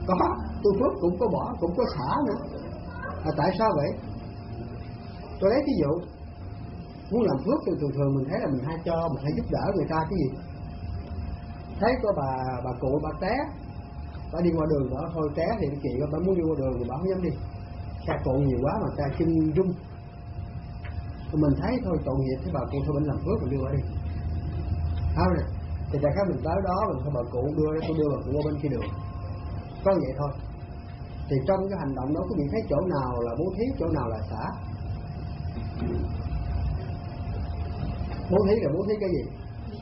Có, tu phước cũng có bỏ, cũng có xả nữa. Tại sao vậy? Tôi lấy ví dụ, muốn làm phước thì thường mình thấy là mình hay cho, mình hay giúp đỡ người ta cái gì. Thấy có bà cụ bà té, bà đi qua đường đó thôi té thì chị bà muốn đi qua đường thì bà không dám đi. Xe cộ nhiều quá mà ta chân rung. Mình thấy thôi tội nghiệp cái bà cụ, thôi mình làm phước mình đưa bà đi. Không nè, thì đại khái mình tới đó mình thôi bà cụ tôi đưa bà cụ qua bên kia đường. Có vậy thôi. Thì trong cái hành động đó quý vị thấy chỗ nào là bố thí, chỗ nào là xả? Bố thí là bố thí cái gì?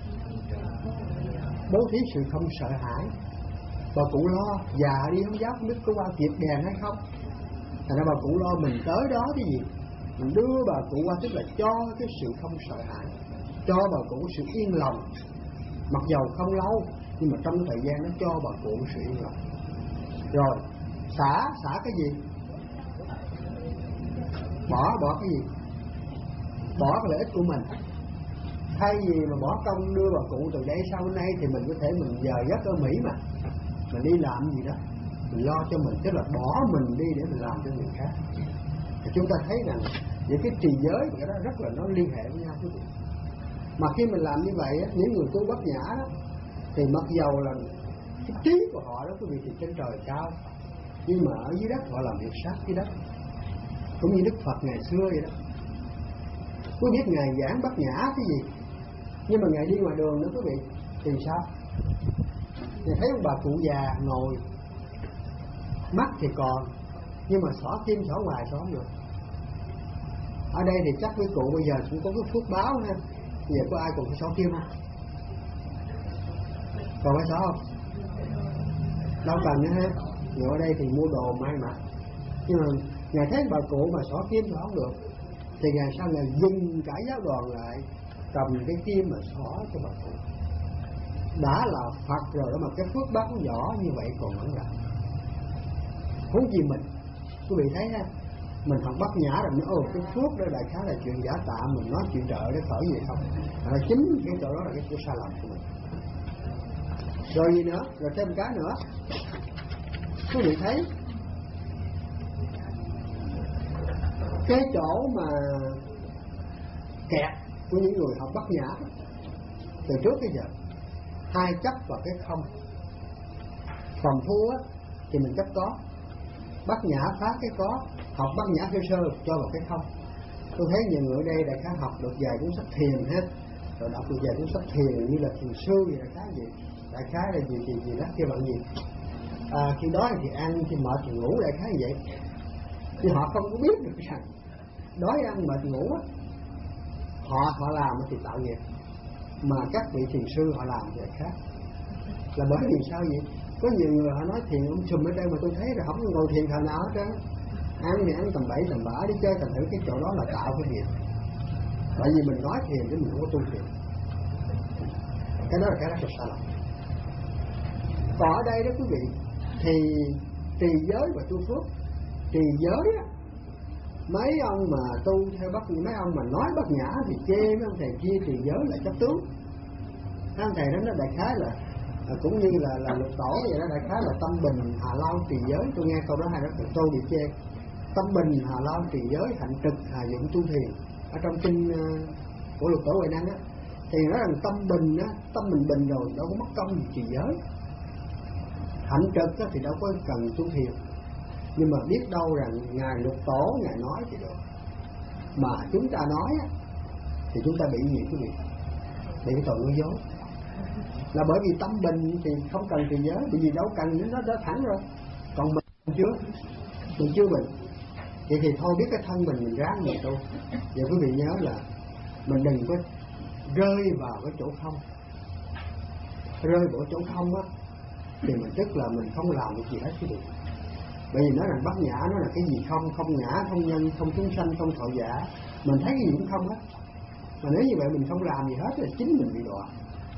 Bố thí sự không sợ hãi. Bà cụ lo già đi không dám, không biết có qua kịp đèn hay không. Thành ra bà cụ lo mình tới đó cái gì, mình đưa bà cụ qua, tức là cho cái sự không sợ hãi, cho bà cụ sự yên lòng. Mặc dầu không lâu nhưng mà trong thời gian nó cho bà cụ sự yên lòng. Rồi xả cái gì? Bỏ cái gì? Bỏ cái lợi ích của mình. Thay vì mà bỏ công đưa bà cụ từ đây sau hôm nay thì mình có thể mình giờ giấc ở Mỹ mà mình đi làm gì đó, mình lo cho mình, tức là bỏ mình đi để mình làm cho người khác. Thì chúng ta thấy rằng những cái trì giới cái đó rất là nó liên hệ với nhau quý vị. Mà khi mình làm như vậy những người tu bát nhã đó, thì mặc dầu là cái trí của họ đó quý vị thì trên trời cao, nhưng mà ở dưới đất họ làm việc sát dưới đất, cũng như Đức Phật ngày xưa vậy đó. Quý biết ngài giảng bát nhã cái gì, nhưng mà ngài đi ngoài đường nữa quý vị thì sao? Ngài thấy ông bà cụ già ngồi, mắt thì còn nhưng mà xỏ tim xỏ ngoài xỏ không được. Ở đây thì chắc với cụ bây giờ cũng có cái phước báo ha. Bây giờ có ai còn phải xỏ tim không? Còn phải xỏ không? Đâu cần nữa ha. Giờ ở đây thì mua đồ may mà. Nhưng mà ngài thấy bà cụ mà xỏ tim xỏ không được thì ngày sau ngài dừng cả giáo đoàn lại, cầm cái kim mà xỏ cho bà cụ. Đã là Phật rồi đó mà cái phước báo nhỏ như vậy còn vẫn là. Huống gì mình, quý vị thấy ha, mình học bát nhã rồi nói cái phước đó đại khái là chuyện giả tạm, mình nói chuyện trợ để khởi gì không? Chính cái chỗ đó là cái chỗ sai lầm của mình. Rồi gì nữa? Rồi thêm cái nữa. Quý vị thấy cái chỗ mà kẹt của những người học bát nhã từ trước tới giờ, hai chấp vào cái không. Phòng thua thì mình chấp có, bát nhã phá cái có, học bát nhã sơ sơ cho vào cái không. Tôi thấy nhiều người ở đây đại khái học được vài cuốn sách thiền hết, rồi đọc được vài cuốn sách thiền như là thiền sư gì đại khái gì, đại khái là gì đó kia bạn gì. Khi đó thì ăn, khi mệt thì ngủ, đại khái như vậy. Nhưng họ không có biết được rằng đói ăn mệt ngủ á, họ làm thì tạo nghiệp, mà các vị thiền sư họ làm thì khác. Là bởi vì sao vậy? Có nhiều người họ nói thiền ông Trùm ở đây mà tôi thấy là không ngồi thiền thời nào hết trơn. Ăn thì ăn tầm bậy tầm bạ đi chơi, thành thử cái chỗ đó là tạo cái nghiệp. Tại vì mình nói thiền chứ mình không có tu thiền. Cái đó là cái rất là sai lầm. Còn ở đây đó quý vị, thì trì giới và tu phước. Trì giới á, mấy ông mà tu theo mấy ông mà nói bát nhã thì chê mấy ông thầy kia trì giới là chấp tướng. Mấy ông thầy đó nó đại khái là cũng như là lục tổ vậy đó, đại khái là tâm bình hà lao trì giới. Tôi nghe câu đó hay đó, tôi bị chê. Tâm bình hà lao trì giới, hạnh trực hà dụng tu thiền. Ở trong kinh của lục tổ Huệ Năng á, thì nói rằng tâm bình á, tâm mình bình rồi đâu có mất công gì trì giới. Hạnh trực á thì đâu có cần tu thiền. Nhưng mà biết đâu rằng ngài lục tổ ngài nói thì được, mà chúng ta nói á thì chúng ta bị gì quý vị? Bị cái tội nói dối. Là bởi vì tâm bình thì không cần trì giới, bởi vì đâu cần, nó thẳng rồi. Còn mình chưa bình, vậy thì thôi biết cái thân mình ráng mình tu. Vậy quý vị nhớ là mình đừng có rơi vào cái chỗ không. Rơi vào chỗ không á thì mình tức là mình không làm được gì hết quý vị. Bởi vì nói rằng bát nhã nó là cái gì không, không ngã, không nhân, không chúng sanh, không thọ giả. Mình thấy cái gì cũng không hết. Mà nếu như vậy mình không làm gì hết thì chính mình bị đọa.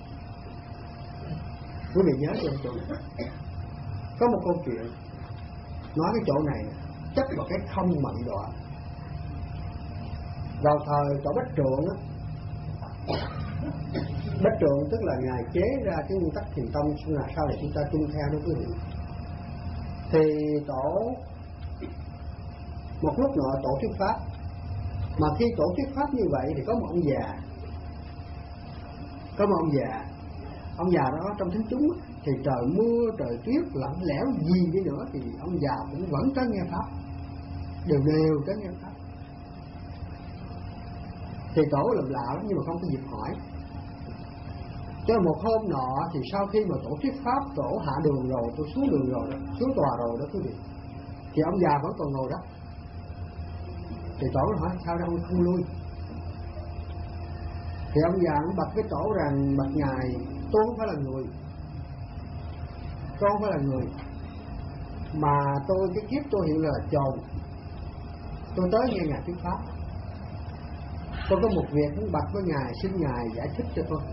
Quý vị nhớ cho chỗ này. Có một câu chuyện nói cái chỗ này chấp vào cái không mà bị đọa. Vào thời tổ Bách Trượng á, Bách Trượng tức là ngài chế ra cái nguyên tắc thiền tông, là sau này chúng ta tuân theo đó quý vị. Thì tổ một lúc nọ tổ thuyết pháp, mà khi tổ thuyết pháp như vậy thì có một ông già, ông già đó trong thính chúng thì trời mưa trời tuyết lạnh lẽo gì đi nữa thì ông già cũng vẫn tới nghe pháp, đều tới nghe pháp. Thì tổ lầm lạ lắm nhưng mà không có dịp hỏi. Cho một hôm nọ thì sau khi mà tổ thuyết pháp, tổ hạ đường rồi, tôi xuống đường rồi đó, xuống tòa rồi đó quý vị, thì ông già vẫn còn ngồi đó. Thì tổ hỏi sao đâu ông không lui. Thì ông già cũng bạch với tổ rằng bạch ngài, tôi không phải là người, mà tôi cái kiếp tôi hiện là chồn, tôi tới nghe ngài thuyết pháp, tôi có một việc muốn bạch với ngài, xin ngài giải thích cho tôi.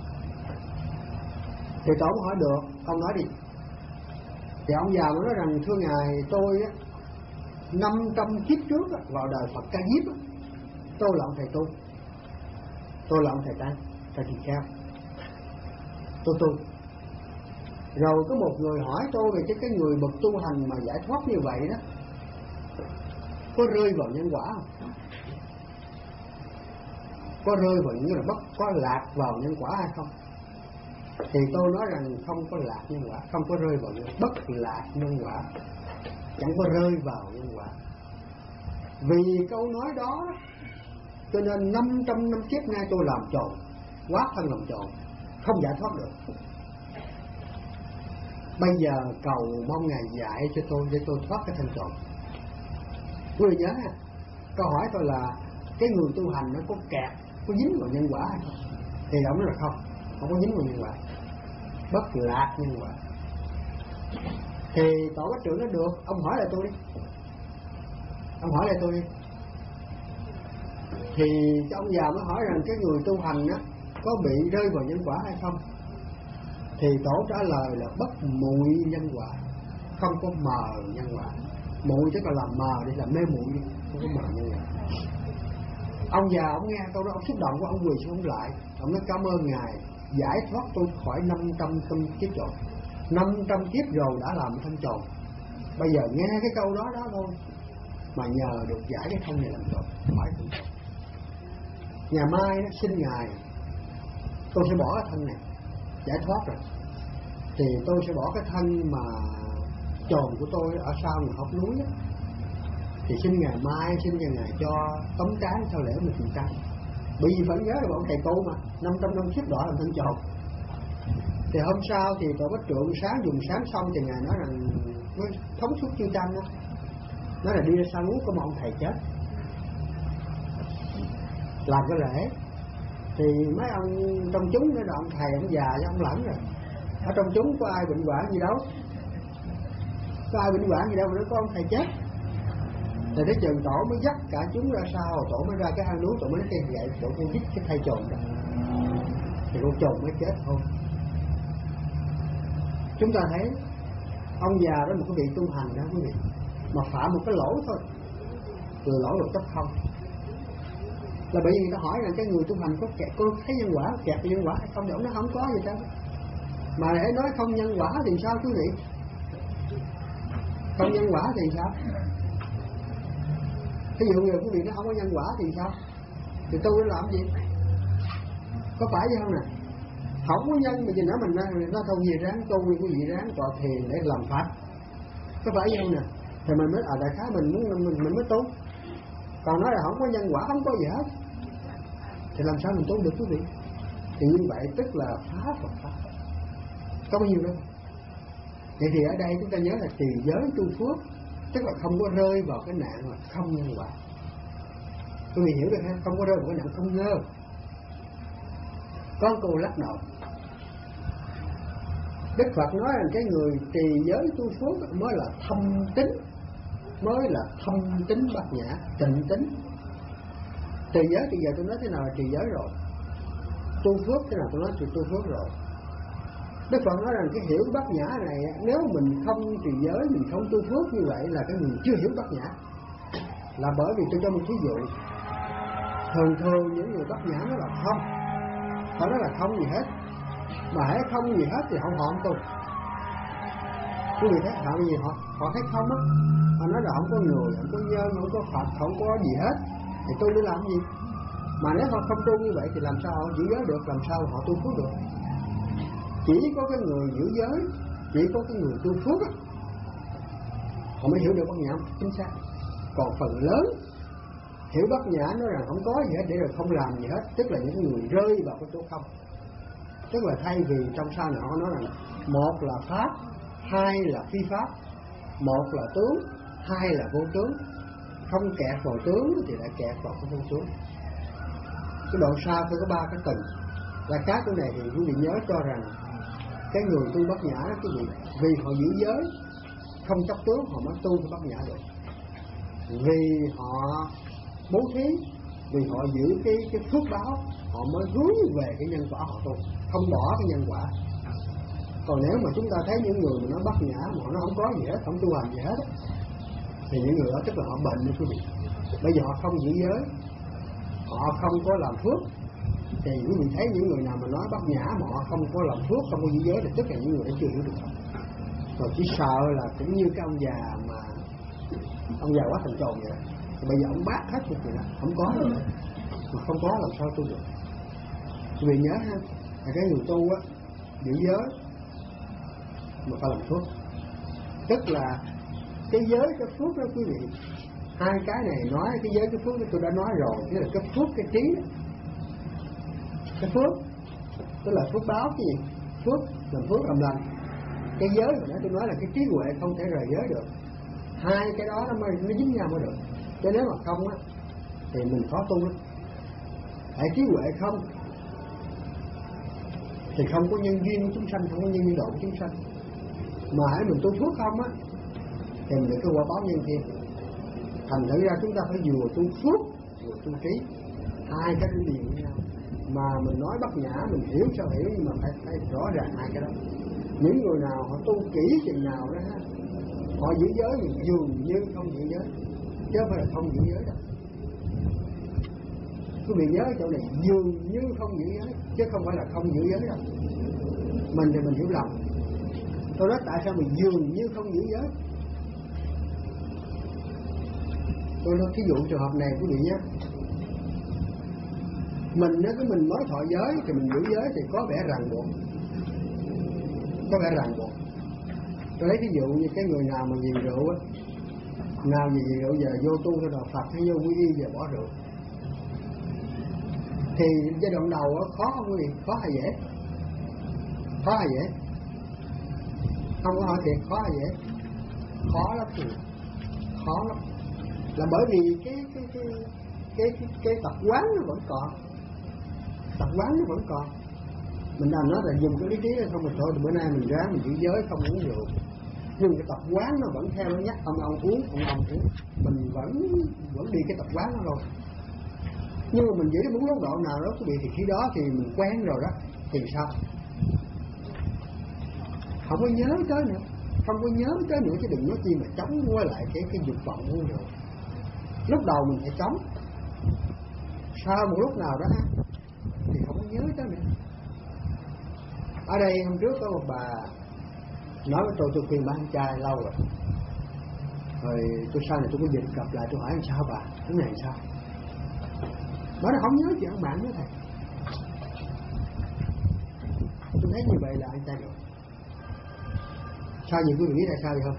Thì tổ hỏi được, ông nói đi. Thì ông già mới nói rằng thưa ngài, tôi 500 kiếp trước vào đời Phật Ca Diếp, tôi là ông thầy tu, tôi là ông thầy Tăng, thầy Tỳ Kheo, tôi tu. Rồi có một người hỏi tôi về cái người bậc tu hành mà giải thoát như vậy đó, có rơi vào nhân quả không? Có rơi vào những là có lạc vào nhân quả hay không? Thì tôi nói rằng không có lạc nhân quả, không có rơi vào bất lạc nhân quả, chẳng có rơi vào nhân quả. Vì câu nói đó cho nên 500 năm kiếp nay tôi làm tròn, quá thân làm tròn, không giải thoát được. Bây giờ cầu mong ngài dạy cho tôi để tôi thoát cái thân tròn. Quý vị nhớ ha, câu hỏi tôi là cái người tu hành nó có kẹt, có dính vào nhân quả hay không? Thì ông nói là không có dính vào nhân quả, bất lạc nhân quả. Thì tổ bác trưởng nói được, ông hỏi lại tôi đi. Thì cái ông già mới hỏi rằng cái người tu hành á có bị rơi vào nhân quả hay không? Thì tổ trả lời là bất muội nhân quả, không có mờ nhân quả. Muội tức là làm mờ đi, làm mê muội đi, không có mờ nhân quả. Ông già ông nghe câu đó, ông xúc động của ông quỳ xuống lại, ông nói cảm ơn ngài giải thoát tôi khỏi 500 kiếp tròn. 500 kiếp rồi đã làm thân tròn, bây giờ nghe cái câu đó thôi mà nhờ được giải cái thân này làm tròn, khỏi thân tròn. Ngày mai nó xin ngài, tôi sẽ bỏ cái thân này giải thoát rồi, thì tôi sẽ bỏ cái thân mà tròn của tôi ở sau người hốc núi đó. Thì xin ngày mai, xin ngài cho tống tráng theo lễ 10%. Bởi vì phải nhớ là bọn thầy tu mà 500 năm kiếp đỏ làm thân tròn. Thì hôm sau thì tổ bách trượng sáng dùng sáng xong thì ngài nói rằng với thống suốt chư tranh đó, nói là đi ra sau núi có một ông thầy chết, làm cái lễ. Thì mấy ông trong chúng nói là ông thầy, ông già với ông lẫn rồi, ở trong chúng có ai bệnh hoạn gì đâu, mà nó có ông thầy chết. Thì cái trường tổ mới dắt cả chúng ra sau, tổ mới ra cái hang núi, tổ mới nói cái vậy, tổ con giết cái thầy trồn đó, thì con trồn mới chết thôi. Chúng ta thấy ông già đó một cái vị tu hành đó quý vị, mà phạm một cái lỗi thôi, từ lỗi được chấp không, là bởi vì người ta hỏi là cái người tu hành có kẹt, có thấy nhân quả, kẹt nhân quả hay không? Thì ông nói không có gì đâu. Mà để nói không nhân quả thì sao quý vị? Không nhân quả thì sao? Ví dụ người quý vị nó không có nhân quả thì sao? Thì tu nó làm gì? Có phải vậy không nè? Không có nhân mà gì nữa mình nó thôi gì ráng tu, quý vị ráng tọa thiền để làm pháp. Có phải vậy không nè? Thì mình mới đại khái mình mới tu. Còn nói là không có nhân quả, không có gì hết, thì làm sao mình tu được quý vị? Thì như vậy tức là phá Phật pháp, có bao nhiêu đâu. Vậy thì ở đây chúng ta nhớ là trì giới tu phước, tức là không có rơi vào cái nạn mà không nhân quả. Quý vị hiểu được không? Không có rơi vào cái nạn không ngơ. Có cô lắc đầu. Đức Phật nói rằng cái người trì giới tu phước mới là thâm tín, bát nhã, tịnh tín. Trì giới thì giờ tôi nói thế nào là trì giới rồi, tu phước thế nào tôi nói tu phước rồi. Đức Phật nói rằng cái hiểu bát nhã này, nếu mình không trì giới, mình không tu phước như vậy là cái người chưa hiểu bát nhã. Là bởi vì tôi cho một thí dụ, thường những người bát nhã nó là không, họ nói là không gì hết, mà hễ không gì hết thì họ không tu. Quý vị thấy họ gì, họ thấy không á, họ nói là không có người, không có nhân, không có Phật, không có gì hết, thì tu để làm gì? Mà nếu họ không tu như vậy thì làm sao họ giữ giới được, làm sao họ tu phước được? Chỉ có cái người giữ giới, chỉ có cái người tu phước á, họ mới hiểu được bát nhã chính xác. Còn phần lớn hiểu bát nhã nói rằng không có gì hết để rồi không làm gì hết, tức là những người rơi vào cái chỗ không. Tức là thay vì trong sau này họ nói rằng một là pháp, hai là phi pháp, một là tướng, hai là vô tướng. Không kẹt vào tướng thì lại kẹt vào cái vô tướng. Cái đoạn sau tôi có 3 cái tầng. Là cái chỗ này thì quý vị nhớ cho rằng cái người tu bát nhã đó quý vị, vì họ giữ giới không chấp tướng họ mới tu bát nhã được. Vì họ bố thí, vì họ giữ cái phước báo, họ mới hướng về cái nhân quả họ tu, không bỏ cái nhân quả. Còn nếu mà chúng ta thấy những người mà nó bát nhã mà nó không có gì hết, không tu hành gì hết, thì những người đó tức là họ bệnh đấy quý vị. Bây giờ họ không giữ giới, họ không có làm phước, thì quý vị thấy những người nào mà nói bát nhã mà họ không có làm phước, không có giữ giới thì tức là những người đã chưa hiểu được. Rồi chỉ sợ là cũng như cái ông già mà ông già quá thành trồn vậy đó. Thì bây giờ ông bác hết một gì đó, không có nữa, mà không có làm sao tu được. Quý vị nhớ ha, là cái người tu á giữ giới mà phải làm phước, tức là cái giới cái phước đó quý vị. Hai cái này nói cái giới cái phước đó tôi đã nói rồi, tức là cái phước cái trí đó. Cái phước tức là phước báo cái gì? Phước làm phước làm lành. Cái giới mà tôi nói là cái trí huệ không thể rời giới được. Hai cái đó nó dính nhau mới được. Chứ nếu mà không á thì mình khó tu lắm. Tại trí huệ không thì không có nhân duyên của chúng sanh, không có nhân duyên độ của chúng sanh. Mà hãy mình tu phước không á thì mình được cái quả báo nhân thiên. Thành thử ra chúng ta phải vừa tu phước vừa tu trí, hai cái đi liền với nhau. Mà mình nói bát nhã mình hiểu sao hiểu, nhưng mà phải rõ ràng hai cái đó. Những người nào họ tu kỹ chừng nào đó ha, họ giữ giới thì dường như không giữ giới, chứ không phải là không giữ giới đâu. Quý vị nhớ chỗ này, dường như không giữ giới chứ không phải là không giữ giới đâu. Mình thì mình hiểu lầm. Tôi nói tại sao mình dường như không giữ giới. Tôi nói thí dụ trường hợp này quý vị nhé. Nếu mình mới thọ giới thì mình giữ giới thì có vẻ ràng buộc, có vẻ ràng buộc. Tôi lấy ví dụ như cái người nào mà nghiện rượu á, nào gì rượu giờ vô tu theo đạo Phật hay vô quy y giờ bỏ rượu, thì giai đoạn đầu á khó không quý vị? Khó hay dễ? Khó hay dễ? Không có hỏi thiệt, khó hay dễ? Khó lắm thì khó lắm. Là bởi vì cái tập quán nó vẫn còn, tập quán nó vẫn còn. Mình đang nói là dùng cái lý trí đó không, mình thôi bữa nay mình ráng mình giữ giới không uống rượu, nhưng cái tập quán nó vẫn theo nó nhắc ông uống, ông uống, mình vẫn đi cái tập quán đó rồi. Nhưng mà mình giữ đến một lúc độ nào đó quý vị, thì khi đó thì mình quen rồi đó thì sao? Không có nhớ tới nữa, không có nhớ tới nữa, chứ đừng nói chi mà chống qua lại cái dục vọng uống rượu. Lúc đầu mình phải chống, sau một lúc nào đó thì không có nhớ tới nữa. Ở đây hôm trước có một bà nói với tôi khuyên bà ăn chay lâu rồi. Rồi tôi sau này tôi có dịch gặp lại, tôi hỏi làm sao bà, cái này sao? Bà nói không nhớ chuyện ăn mặn nữa thầy. Tôi thấy như vậy là ăn chay được. Sao nhiều quý vị nghĩ tại sao vậy không?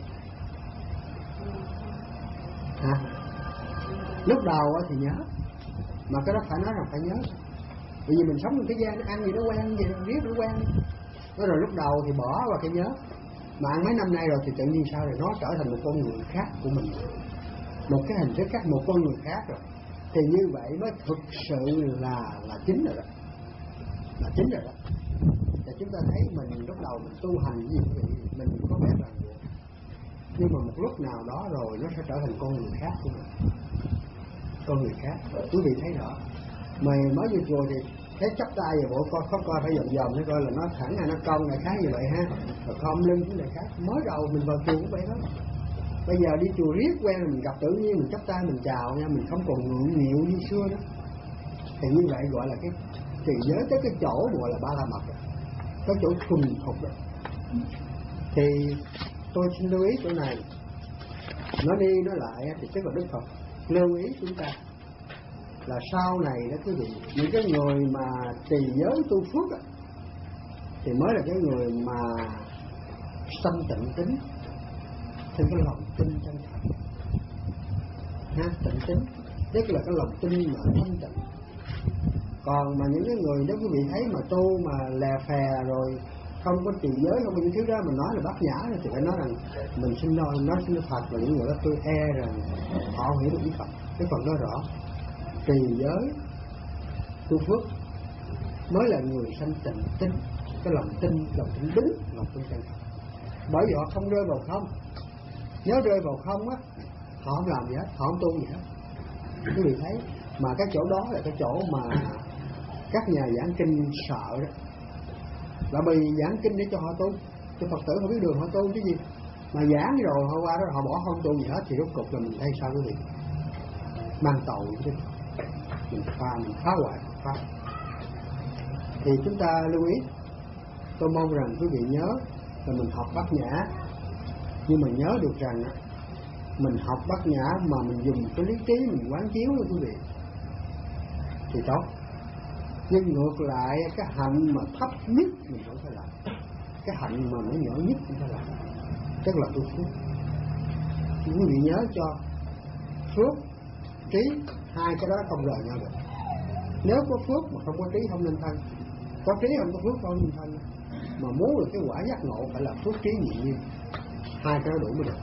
Hả? Lúc đầu thì nhớ, mà cái đó phải nói rằng phải nhớ. Bởi vì mình sống trong cái gian nó ăn gì nó quen, gì nó biết nó quen. Nó rồi lúc đầu thì bỏ vào cái nhớ, mà ăn mấy năm nay rồi thì tự nhiên sao rồi nó trở thành một con người khác của mình, một cái hình thức khác, một con người khác rồi. Thì như vậy mới thực sự là chính rồi đó, là chính rồi đó. Và chúng ta thấy mình lúc đầu mình tu hành gì mình có vẻ ràng buộc, nhưng mà một lúc nào đó rồi nó sẽ trở thành con người khác của mình, con người khác. Quý vị thấy rõ. Mà mới vừa rồi thì thấy chắp tay vào bộ coi, có coi phải vòng vòng nó coi là nó thẳng hay nó cong này khác như vậy ha, rồi khom lưng cái này khác. Mới đầu mình vào chùa cũng vậy đó. Bây giờ đi chùa riết quen mình gặp tự nhiên mình chắp tay mình chào nha, mình không còn ngượng nghịu như xưa nữa. Thì như vậy gọi là cái trì giới tới cái chỗ gọi là ba la mật rồi, cái chỗ thuần thục rồi. Thì tôi xin lưu ý chỗ này, nói đi nói lại thì tức là Đức Phật lưu ý chúng ta là sau này đó quý vị, những cái người mà trì giới tu phước đó, thì mới là cái người mà sanh tịnh tính, theo cái lòng tin chân thành. Tịnh tính tức là cái lòng tin mà thanh tịnh. Còn mà những cái người đó quý vị thấy mà tu mà lè phè rồi không có trì giới, không có những thứ đó mình nói là bát nhã, thì phải nói rằng mình xin nói xin Phật và những người đó tôi rằng họ hiểu được ý Phật. Cái Phật nói rõ trì giới tu phước mới là người sanh tịnh tính, cái lòng tin đúng, lòng tin chân thật. Bởi vì họ không rơi vào không. Nếu rơi vào không á, họ không làm gì hết, họ không tu gì hết. Quý vị thấy mà cái chỗ đó là cái chỗ mà các nhà giảng kinh sợ đó, là vì giảng kinh để cho họ tu, cho Phật tử họ biết đường họ tu chứ gì. Mà giảng rồi họ qua đó họ bỏ không tu gì hết thì rốt cục là mình thấy sao quý vị? Mang tội chứ, mình phá hoại Phật pháp. Thì chúng ta lưu ý, tôi mong rằng quý vị nhớ là mình học bát nhã, nhưng mà nhớ được rằng mình học bát nhã mà mình dùng cái lý trí mình quán chiếu đó quý vị thì tốt. Nhưng ngược lại cái hạnh mà thấp nhất mình không phải làm, cái hạnh mà nó nhỏ nhất mình phải làm, tức là tu phước. Quý vị nhớ cho phước, trí, hai cái đó không rời nhau được. Nếu có phước mà không có trí không nên thân, có trí không có phước không nên thân. Mà muốn được cái quả giác ngộ phải là phước trí nhị nghiêm, hai cái đó đủ mới được.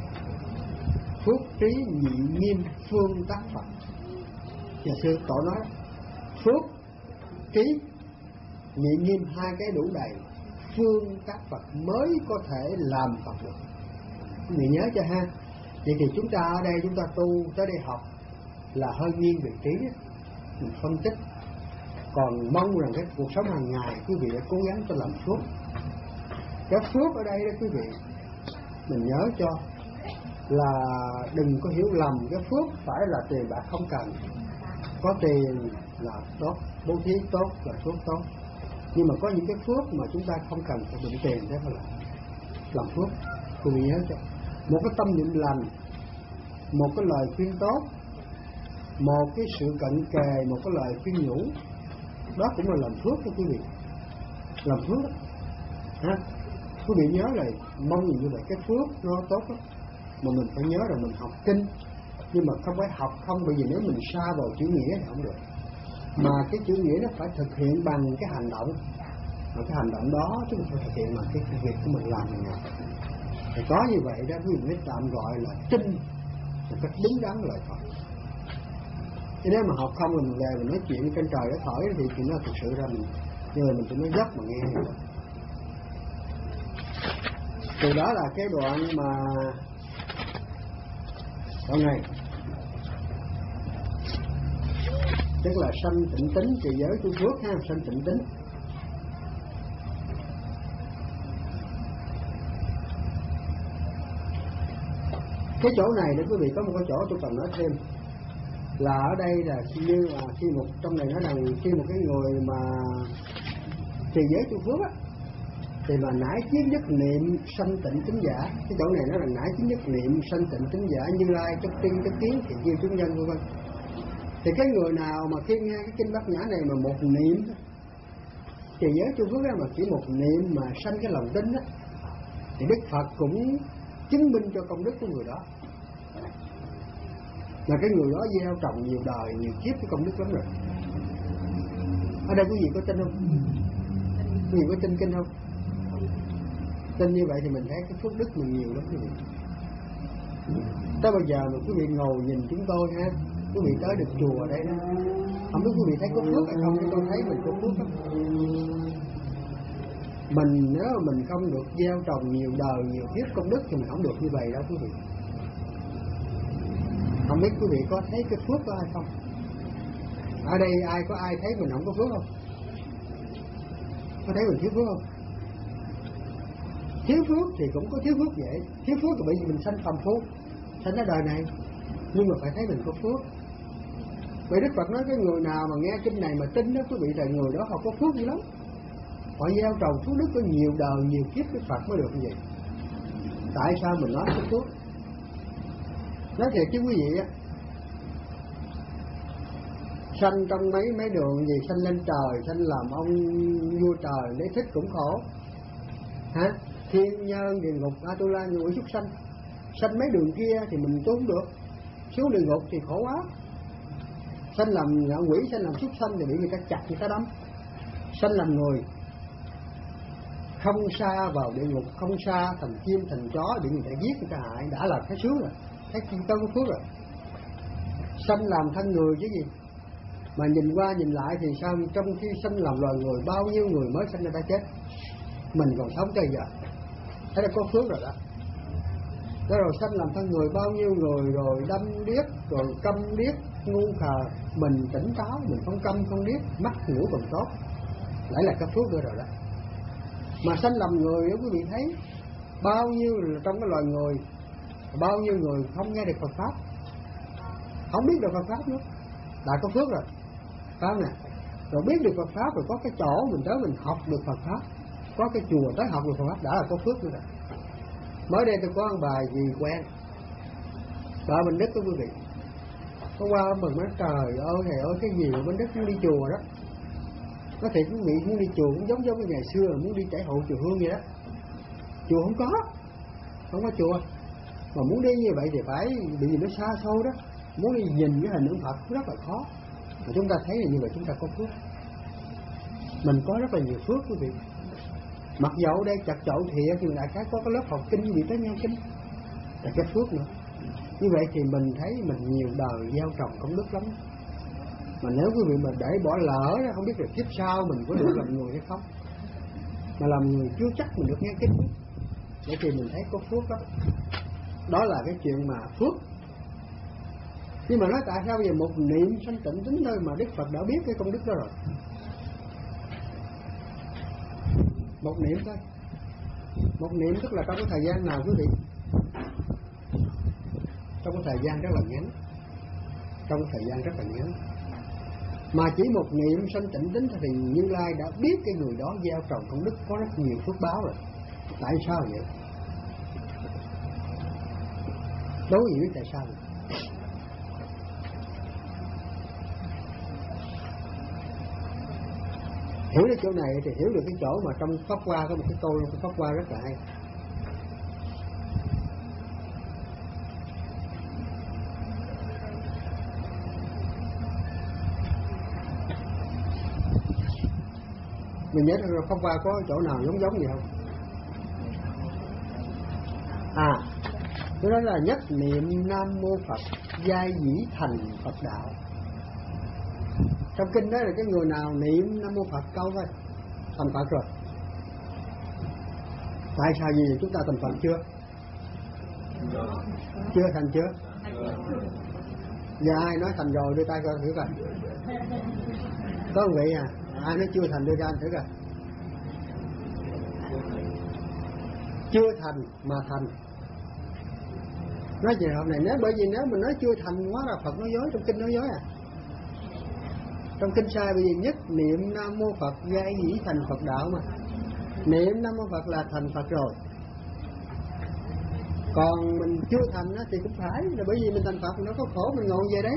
Phước trí nhị nghiêm phương tác Phật. Nhà sư tổ nói phước trí nhị nghiêm hai cái đủ đầy, phương tác Phật mới có thể làm Phật được. Quý vị nhớ cho ha. Vậy thì chúng ta ở đây chúng ta tu tới đây học là hơi nghiêng về trí, mình phân tích. Còn mong rằng cái cuộc sống hàng ngày quý vị đã cố gắng cho làm phước. Cái phước ở đây đó quý vị, mình nhớ cho là đừng có hiểu lầm cái phước phải là tiền bạc không cần. Có tiền là tốt, bố thí tốt là phước tốt. Nhưng mà có những cái phước mà chúng ta không cần phải dùng tiền để mà làm phước. Quý vị nhớ cho, một cái tâm niệm lành, một cái lời khuyên tốt, một cái sự cận kề, một cái lời khuyên nhủ, đó cũng là làm phước đó quý vị. Làm phước đó. Quý vị nhớ là mong như vậy cái phước nó tốt đó. Mà mình phải nhớ rằng mình học kinh, nhưng mà không phải học không, bởi vì nếu mình sa vào chữ nghĩa thì không được. Mà cái chữ nghĩa nó phải thực hiện bằng cái hành động, mà cái hành động đó chúng mình phải thực hiện bằng cái việc của mình làm hàng ngày. Thì có như vậy đó quý vị mới tạm gọi là tin một cách đúng đắn lời Phật. Chứ nếu mà học không là mình về mình nói chuyện trên trời đất thổi thì chuyện đó thực sự ra mình người mình chỉ nói dốc mà nghe được. Từ đó là cái đoạn mà đoạn này, tức là sanh tịnh tính trì giới tu phước ha, sanh tịnh tính. Cái chỗ này để quý vị có một cái chỗ tôi cần nói thêm là ở đây là như là khi một trong này nói rằng khi một cái người mà trì giới tu phước á, thì mà nãi kiến nhất niệm sanh tịnh tính giả. Cái chỗ này nó là nãi kiến nhất niệm sanh tịnh tính giả, Như Lai chất tiên chất kiến thì chiêu chúng nhân vân vân. Thì cái người nào mà khi nghe cái kinh bát nhã này mà một niệm trì giới tu phước á, mà chỉ một niệm mà sanh cái lòng tin á, thì Đức Phật cũng chứng minh cho công đức của người đó, là cái người đó gieo trồng nhiều đời nhiều kiếp cái công đức lắm rồi. Ở đây quý vị có tin không? Quý vị có tin kinh không? Tin như vậy thì mình thấy cái phước đức mình nhiều lắm quý vị. Tới bây giờ mà quý vị ngồi nhìn chúng tôi ha, quý vị tới được chùa ở đây đó, không biết quý vị thấy có phước hay không, nhưng tôi thấy mình có phước lắm. Mình nếu mà mình không được gieo trồng nhiều đời nhiều kiếp công đức thì mình không được như vậy đâu quý vị. Không biết quý vị có thấy cái phước đó hay không? Ở đây có ai thấy mình không có phước không? Có thấy mình thiếu phước không? Thiếu phước thì cũng có thiếu phước vậy. Thiếu phước là bởi vì mình sanh phàm phu, sanh ở đời này, nhưng mà phải thấy mình có phước. Vậy Đức Phật nói cái người nào mà nghe kinh này mà tin đó quý vị, là người đó họ có phước dữ lắm. Họ gieo trồng phước đức có nhiều đời nhiều kiếp Đức Phật mới được như vậy. Tại sao mình nói có phước? Nói thiệt chứ quý vị á, sanh trong mấy đường gì, sanh lên trời, sanh làm ông vua trời lấy thích cũng khổ hả? Thiên nhân, địa ngục, Atula, ngũ súc sanh. Sanh mấy đường kia thì mình tu không được, xuống địa ngục thì khổ quá. Sanh làm quỷ, sanh làm súc sanh thì bị người ta chặt, người ta đâm. Sanh làm người không xa vào địa ngục, không xa thành chim thành chó bị người ta giết, người ta hại, đã là cái sướng rồi, thấy có phước rồi. Sanh làm thân người chứ gì, mà nhìn qua nhìn lại thì sao, trong khi sanh làm loài người bao nhiêu người mới sanh người ta chết, mình còn sống tới giờ, thế là có phước rồi đó. Đó rồi sanh làm thân người bao nhiêu người rồi đâm điếc, rồi câm điếc, ngu khờ, mình tỉnh táo, mình không câm không điếc, mắt ngủ còn tốt, lại là cái phước rồi đó. Mà sanh làm người quý vị thấy bao nhiêu trong cái loài người, bao nhiêu người không nghe được Phật pháp, không biết được Phật pháp nữa, đã có phước rồi, phải không nè? Rồi biết được Phật pháp, rồi có cái chỗ mình tới mình học được Phật pháp, có cái chùa tới học được Phật pháp, đã là có phước rồi. Mới đây tôi có ăn bài gì quen vợ Bình Đức đó quý vị, có qua mừng nói trời ơi thầy ơi cái gì mà Bình Đức muốn đi chùa đó. Có thể quý vị muốn đi chùa cũng giống như ngày xưa muốn đi trải hộ chùa Hương vậy đó. Chùa không có chùa, mà muốn đi như vậy thì phải bị gì nó xa xôi đó, muốn đi nhìn cái hình tượng Phật rất là khó. Mà chúng ta thấy là như vậy chúng ta có phước, mình có rất là nhiều phước quý vị. Mặc dẫu đây chặt chội thiệt nhưng đại khái có cái lớp học kinh gì tới nghe kinh là cái phước nữa. Như vậy thì mình thấy mình nhiều đời gieo trồng công đức lắm. Mà nếu quý vị mà để bỏ lỡ không biết là kiếp sau mình có được làm người hay không, mà làm người chưa chắc mình được nghe kinh, vậy thì mình thấy có phước đó. Đó là cái chuyện mà phước. Nhưng mà nói tại sao bây giờ một niệm sanh tịnh tính thôi mà Đức Phật đã biết cái công đức đó rồi. Một niệm thôi, một niệm tức là trong cái thời gian nào quý vị, trong cái thời gian rất là ngắn, trong cái thời gian rất là ngắn, mà chỉ một niệm sanh tịnh tính thì Như Lai đã biết cái người đó gieo trồng công đức có rất nhiều phước báo rồi. Tại sao vậy? Đố gì biết tại sao vậy? Hiểu được chỗ này thì hiểu được cái chỗ mà trong Pháp Hoa có một cái câu trong Pháp Hoa rất là hay. Mình nhớ rằng Pháp Hoa có chỗ nào giống gì không? Cái đó là nhất niệm Nam Mô Phật giai dĩ thành Phật đạo. Trong kinh đó là cái người nào niệm Nam Mô Phật câu thôi thành Phật rồi. Tại sao gì chúng ta thành Phật chưa? Chưa thành chưa? Giờ ai nói thành rồi đưa tay coi thử coi. Có một vị ai nói chưa thành đưa ra thử coi. Chưa thành mà thành. Nói trường hợp này bởi vì nếu mình nói chưa thành quá là Phật nói dối, trong kinh nói dối trong kinh sai. Bởi vì nhất niệm Nam Mô Phật giai dĩ thành Phật đạo mà. Niệm Nam Mô Phật là thành Phật rồi. Còn mình chưa thành thì cũng phải là bởi vì mình thành Phật nó có khổ mình ngồi về đấy.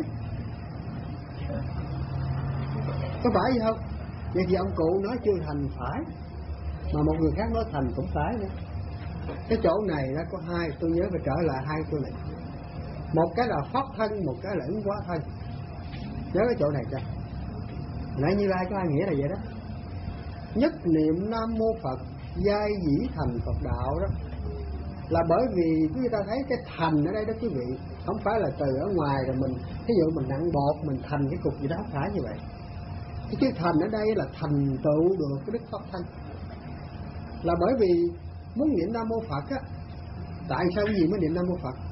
Có phải gì không? Vậy thì ông cụ nói chưa thành phải, mà một người khác nói thành cũng phải nữa. Cái chỗ này nó có hai, tôi nhớ phải trở lại hai chỗ này. Một cái là pháp thân, một cái là ứng hóa thân. Nhớ cái chỗ này cho. Nãy Như Lai có hai nghĩa là vậy đó. Nhất niệm Nam Mô Phật giai dĩ thành Phật đạo đó là bởi vì quý vị ta thấy cái thành ở đây đó quý vị, không phải là từ ở ngoài rồi mình ví dụ mình nặng bột mình thành cái cục gì đó, không phải như vậy. Cái chữ thành ở đây là thành tựu được cái đức pháp thân, là bởi vì muốn niệm Nam Mô Phật á. Tại sao cái gì mới niệm Nam Mô Phật?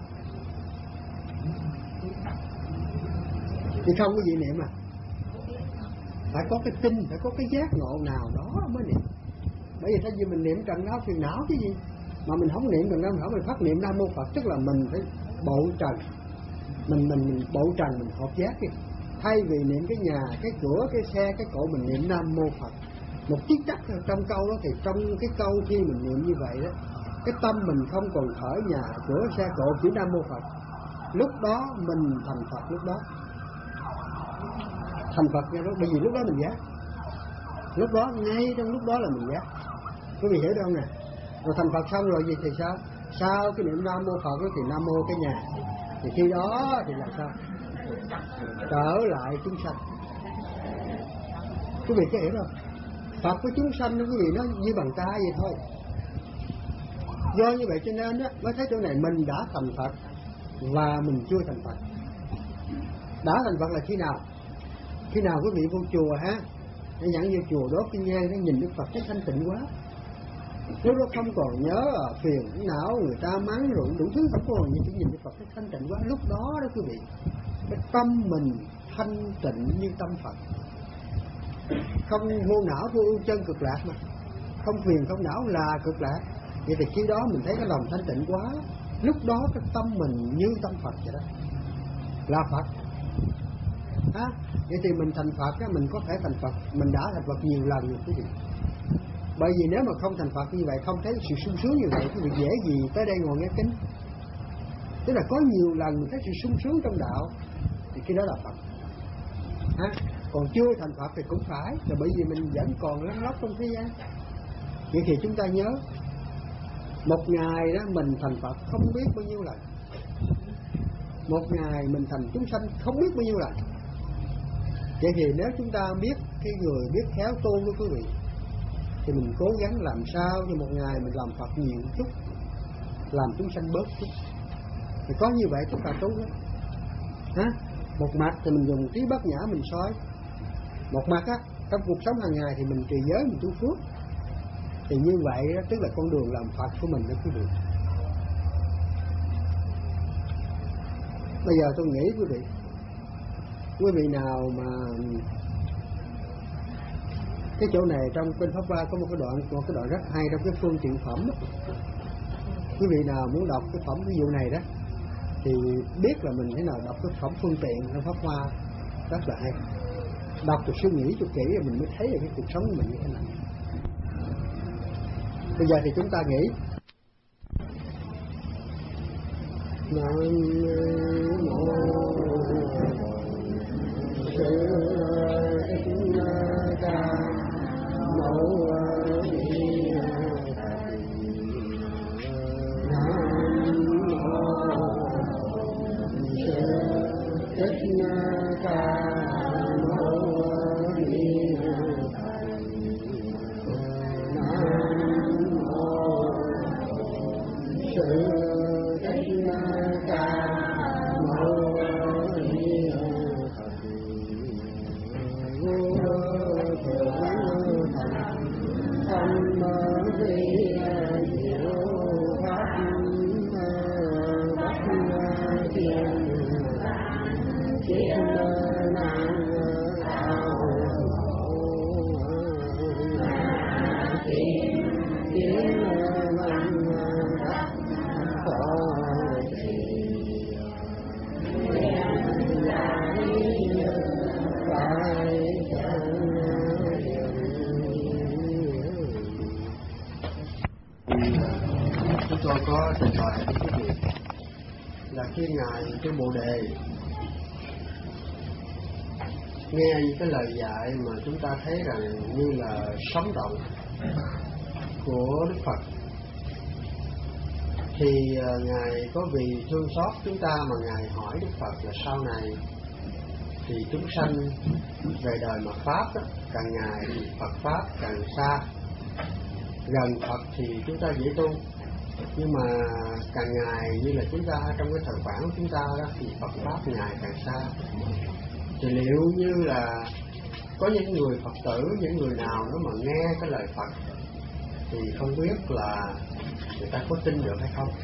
Thì không có gì niệm phải có cái tin, phải có cái giác ngộ nào đó mới niệm. Bởi vì thay vì mình niệm trần não phiền não cái gì, mà mình không niệm trần não mình phát niệm Nam Mô Phật, tức là mình phải bộ trần, mình bộ trần mình hợp giác đi. Thay vì niệm cái nhà, cái cửa, cái xe, cái cộ, mình niệm Nam Mô Phật. Một chiếc chắc trong câu đó thì trong cái câu khi mình niệm như vậy đó cái tâm mình không còn khởi nhà cửa xe cộ chỉ Nam Mô Phật, lúc đó mình thành Phật. Lúc đó thành Phật nha, bởi vì lúc đó mình giác, lúc đó ngay trong lúc đó là mình giác. Quý vị hiểu được không nè? Rồi thành Phật xong rồi gì thì sao? Sau cái niệm Nam Mô Phật thì Nam Mô cái nhà, thì khi đó thì làm sao? Trở lại chúng sanh. Quý vị có hiểu không? Phật với chúng sanh đó quý vị, nó như bàn tay vậy thôi. Do như vậy cho nên á, mới thấy chỗ này mình đã thành Phật và mình chưa thành Phật. Đã thành Phật là khi nào? Khi nào quý vị vô chùa ha, để dẫn vô chùa đốt cái nhang, để nhìn Đức Phật thấy thanh tịnh quá. Lúc đó không còn nhớ phiền não người ta mắng rồi đủ thứ, không còn như chỉ nhìn Đức Phật thấy thanh tịnh quá. Lúc đó đó quý vị, cái tâm mình thanh tịnh như tâm Phật, không vô não vô ưu chân cực lạc mà, không phiền không não là cực lạc. Vậy thì khi đó mình thấy cái lòng thanh tịnh quá, lúc đó cái tâm mình như tâm Phật vậy đó, là Phật. Vậy thì mình thành Phật á, mình có thể thành Phật, mình đã thành Phật nhiều lần rồi quý vị. Bởi vì nếu mà không thành Phật như vậy, không thấy sự sung sướng như vậy, quý vị dễ gì tới đây ngồi nghe kinh. Tức là có nhiều lần mình thấy sự sung sướng trong đạo, thì cái đó là Phật. Còn chưa thành Phật thì cũng phải, là bởi vì mình vẫn còn lăn lóc trong thế gian. Vậy thì chúng ta nhớ, một ngày đó mình thành Phật không biết bao nhiêu lần, một ngày mình thành chúng sanh không biết bao nhiêu lần. Vậy thì nếu chúng ta biết cái người biết khéo tu với quý vị, thì mình cố gắng làm sao cho một ngày mình làm Phật nhiều chút, làm chúng sanh bớt chút. Thì có như vậy chúng ta tu đó. Một mặt thì mình dùng trí bát nhã mình soi, một mặt á, trong cuộc sống hàng ngày thì mình trì giới, mình tu phước. Thì như vậy đó, tức là con đường làm Phật của mình đó quý vị. Bây giờ tôi nghĩ quý vị nào mà cái chỗ này trong kinh Pháp Hoa có một cái đoạn rất hay trong cái phương tiện phẩm đó. Quý vị nào muốn đọc cái phẩm ví dụ này đó thì biết là mình thế nào đọc cái phẩm phương tiện trong Pháp Hoa rất là hay. Đọc rồi suy nghĩ cho kỹ rồi mình mới thấy được cái cuộc sống của mình như thế nào. Bây giờ thì chúng ta nghĩ Nam Mô tôi có trình bày với quý vị là khi Ngài cái Bồ Đề nghe những cái lời dạy mà chúng ta thấy rằng như là sống động của Đức Phật, thì Ngài có vì thương xót chúng ta mà Ngài hỏi Đức Phật là sau này thì chúng sanh về đời mà Pháp đó, càng ngày thì Phật Pháp càng xa, gần Phật thì chúng ta dễ tu, nhưng mà càng ngày như là chúng ta trong cái thời bản của chúng ta đó thì Phật Pháp ngày càng xa. Thì liệu như là có những người Phật tử, những người nào đó mà nghe cái lời Phật thì không biết là người ta có tin được hay không.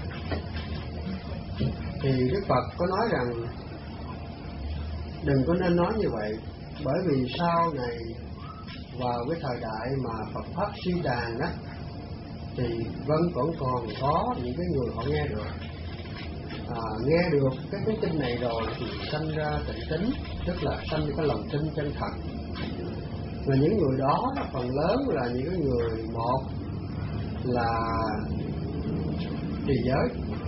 Thì Đức Phật có nói rằng đừng có nên nói như vậy, bởi vì sau này vào cái thời đại mà Phật Pháp suy tàn đó thì vẫn còn có những cái người họ nghe được, nghe được cái kinh này rồi thì sanh ra tịnh tính, tức là sanh cái lòng tin chân thật. Và những người đó phần lớn là những người, một là trì giới,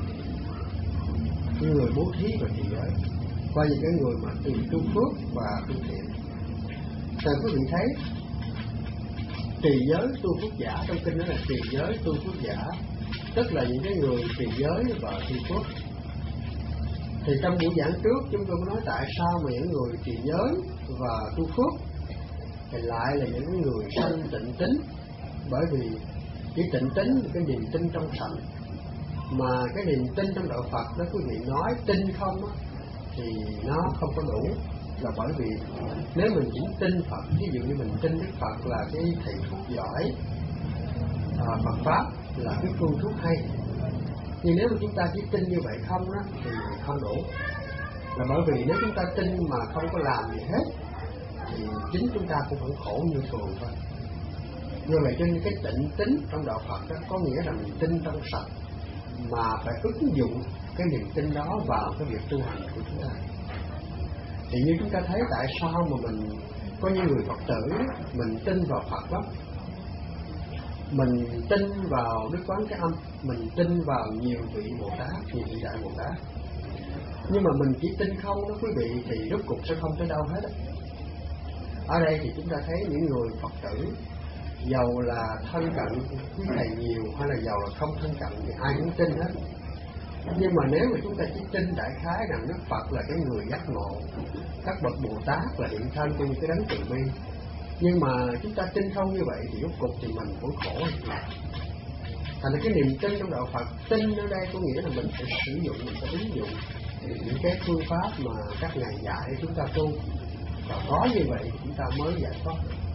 những người bố thí và trì giới, qua những cái người mà từ tu phước và tu thiện. Thì quý vị thấy trì giới tu phước giả, trong kinh đó là trì giới tu phước giả, tức là những cái người trì giới và tu phước. Thì trong buổi giảng trước chúng tôi có nói tại sao mà những người trì giới và tu phước thì lại là những người sanh tịnh tính. Bởi vì cái tịnh tính là cái niềm tin trong sạch, mà cái niềm tin trong đạo Phật đó quý vị nói tin không á, thì nó không có đủ. Là bởi vì nếu mình chỉ tin Phật, ví dụ như mình tin Đức Phật là cái thầy thuốc giỏi, Phật Pháp là cái phương thuốc hay, nhưng nếu mà chúng ta chỉ tin như vậy không đó thì không đủ. Là bởi vì nếu chúng ta tin mà không có làm gì hết thì chính chúng ta cũng vẫn khổ như thường thôi. Như vậy cho nên cái tịnh tính trong đạo Phật đó có nghĩa là mình tin trong sạch, mà phải ứng dụng cái niềm tin đó vào cái việc tu hành của chúng ta. Thì như chúng ta thấy tại sao mà mình có những người Phật tử mình tin vào Phật lắm, mình tin vào Đức Quán Thế Âm, mình tin vào nhiều vị Bồ Tát, nhiều vị đại Bồ Tát, nhưng mà mình chỉ tin không đó quý vị, thì rốt cuộc sẽ không tới đâu hết á. Ở đây thì chúng ta thấy những người Phật tử dầu là thân cận quý thầy nhiều hay là dầu là không thân cận thì ai cũng tin hết. Nhưng mà nếu mà chúng ta chỉ tin đại khái rằng Đức Phật là cái người giác ngộ, các bậc Bồ Tát là hiện thân của những cái đấng từ bi, nhưng mà chúng ta tin không như vậy thì rốt cuộc thì mình cũng khổ. Thành ra cái niềm tin trong đạo Phật, tin ở đây có nghĩa là mình phải sử dụng, mình phải ứng dụng những cái phương pháp mà các ngài dạy để chúng ta tu, và có như vậy thì chúng ta mới giải thoát.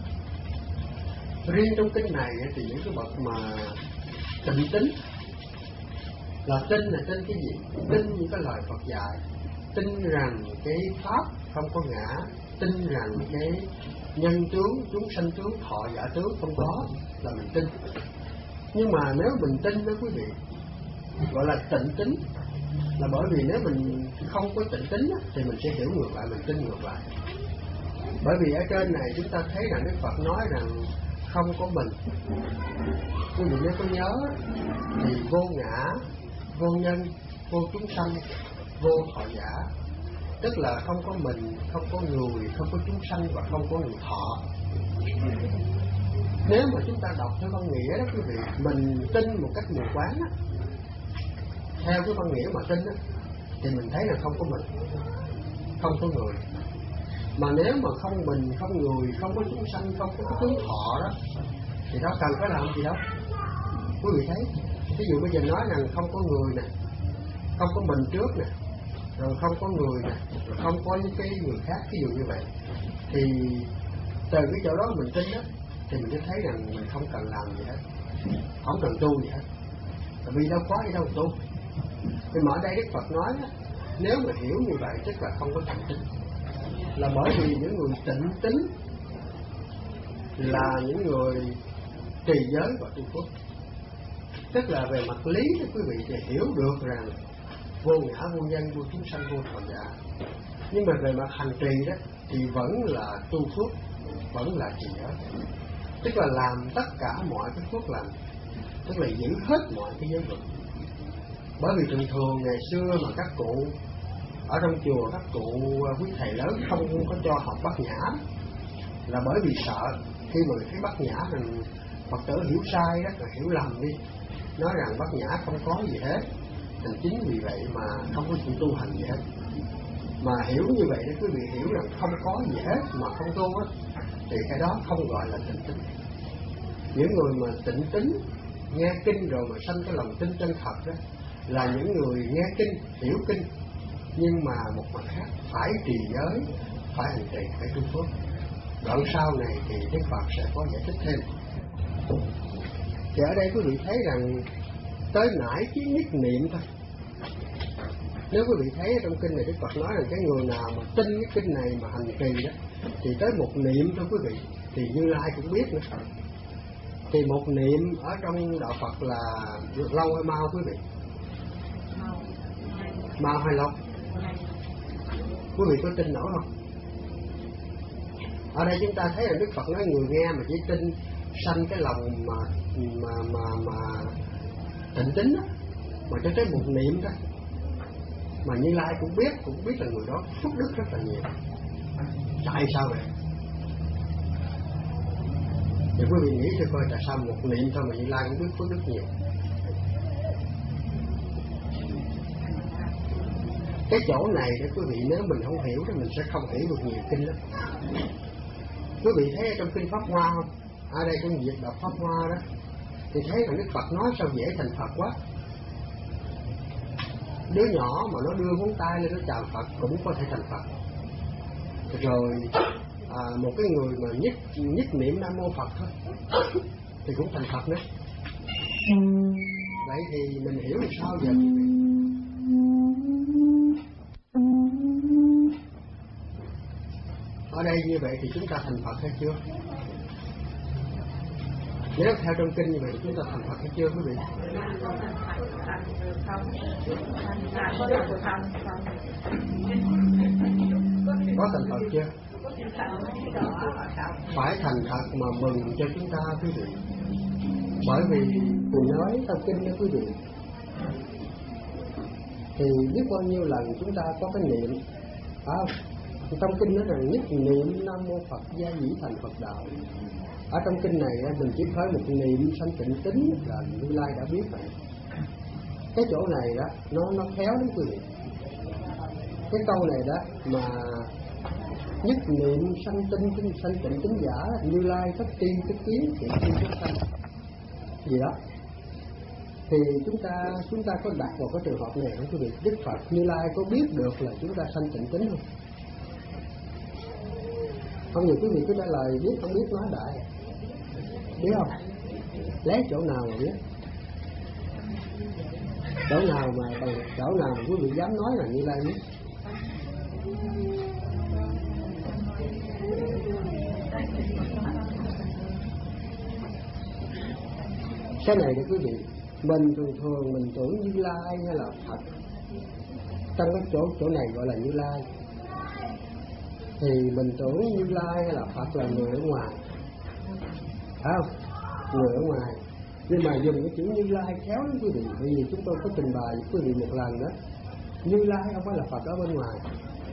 Riêng trong kinh này thì những cái bậc mà tịnh tính là tin cái gì? Tin những cái lời Phật dạy, tin rằng cái pháp không có ngã, tin rằng cái nhân tướng, chúng sanh tướng, thọ giả tướng không có, là mình tin. Nhưng mà nếu mình tin đó quý vị, gọi là tịnh tính, là bởi vì nếu mình không có tịnh tính thì mình sẽ hiểu ngược lại, mình tin ngược lại. Bởi vì ở trên này chúng ta thấy rằng Đức Phật nói rằng không có mình. Quý vị nếu có nhớ thì vô ngã, vô nhân, vô chúng sanh, vô thọ giả, tức là không có mình, không có người, không có chúng sanh và không có người thọ. Nếu mà chúng ta đọc theo văn nghĩa đó quý vị, mình tin một cách mù quáng á, theo cái văn nghĩa mà tin á, thì mình thấy là không có mình, không có người. Mà nếu mà không mình, không người, không có chúng sanh, không có cái tướng thọ đó, thì đó cần phải làm gì đâu. Quý vị thấy, ví dụ bây giờ nói rằng không có người nè, không có mình trước nè, rồi không có người nè, rồi không có những cái người khác, ví dụ như vậy, thì từ cái chỗ đó mình tin đó, thì mình sẽ thấy rằng mình không cần làm gì hết, không cần tu gì hết, tại vì đâu có gì đâu tu. Thì mà ở đây Đức Phật nói đó, nếu mà hiểu như vậy tức là không có tịnh tính. Là bởi vì những người tịnh tính là những người trì giới và tu phước, tức là về mặt lý thì quý vị sẽ hiểu được rằng vô ngã, vô nhân, vô chúng sanh, vô thọ giả. Nhưng mà về mặt hành trì đó thì vẫn là tu phước, vẫn là trì giới, tức là làm tất cả mọi cái phước lành, tức là giữ hết mọi cái giới luật. Bởi vì thường thường ngày xưa mà các cụ ở trong chùa, các cụ quý thầy lớn không có cho học Bát Nhã, là bởi vì sợ khi mà thấy Bát Nhã rằng Phật tử hiểu sai đó, là hiểu lầm đi, nói rằng Bát Nhã không có gì hết, thành chính vì vậy mà không có sự tu hành gì hết. Mà hiểu như vậy đó quý vị, hiểu rằng không có gì hết mà không tu á, thì cái đó không gọi là tịnh tính. Những người mà tịnh tính, nghe kinh rồi mà sanh cái lòng tin chân thật đó, là những người nghe kinh, hiểu kinh, nhưng mà một mặt khác phải trì giới, phải hành trì, phải tu phước. Đoạn sau này thì Đức Phật sẽ có giải thích thêm. Thì ở đây quý vị thấy rằng tới nãy chỉ nhất niệm thôi. Nếu quý vị thấy trong kinh này Đức Phật nói rằng cái người nào mà tin cái kinh này mà hành trì đó, thì tới một niệm thôi quý vị, thì Như Lai cũng biết nữa. Thì một niệm ở trong đạo Phật là lâu hay mau quý vị? Mau hay lâu? Quý vị có tin nổi không? Ở đây chúng ta thấy là Đức Phật nói người nghe mà chỉ tin sanh cái lòng mà tịnh tính đó, mà cho tới một niệm đó mà Như Lai cũng biết là người đó phước đức rất là nhiều. Tại sao vậy? Thì quý vị nghĩ thử coi, tại sao một niệm thôi mà Như Lai cũng biết phước đức nhiều? Cái chỗ này để quý vị, nếu mình không hiểu thì mình sẽ không hiểu được nhiều kinh lắm. Quý vị thấy ở trong kinh Pháp Hoa không? Ở đây cũng việc đọc Pháp Hoa đó, thì thấy là Đức Phật nói sao dễ thành Phật quá. Đứa nhỏ mà nó đưa ngón tay lên nó chào Phật cũng có thể thành Phật. Rồi một cái người mà nhất niệm Nam Mô Phật thôi thì cũng thành Phật nữa. Vậy thì mình hiểu làm sao vậy? Ở đây như vậy thì chúng ta thành Phật hay chưa? Nếu theo trong kinh như vậy chúng ta thành Phật hay chưa quý vị? Có thành Phật chưa? Phải thành Phật mà mừng cho chúng ta quý vị. Bởi vì mình nói trong kinh đó quý vị, thì biết bao nhiêu lần chúng ta có cái niệm, trong kinh nói rằng nhất niệm Nam Mô Phật gia dĩ thành Phật đạo. Ở trong kinh này mình chỉ khởi một niệm sanh tịnh tính là Như Lai đã biết vậy. Cái chỗ này đó nó khéo lắm quý vị. Cái câu này đó mà nhất niệm sanh tịnh tính giả, Như Lai thất tiên thất kiến thiện thiên thất sanh gì đó. Thì chúng ta có đặt vào cái trường hợp này không quý vị? Đức Phật Như Lai có biết được là chúng ta sanh tịnh tính không? Không, nhiều quý vị cứ trả lời biết không biết nói đại. Biết không? Lấy chỗ nào mà biết? Chỗ nào mà quý vị dám nói là Như Lai biết? Cái này đó quý vị, mình thường mình tưởng Như Lai hay là Phật. Trong cái chỗ này gọi là Như Lai, thì mình tưởng Như Lai hay là Phật là người ở ngoài, phải không? Người ở ngoài. Nhưng mà dùng cái chữ Như Lai khéo lắm quý vị, bởi vì chúng tôi có trình bày với quý vị một lần đó, Như Lai không phải là Phật ở bên ngoài,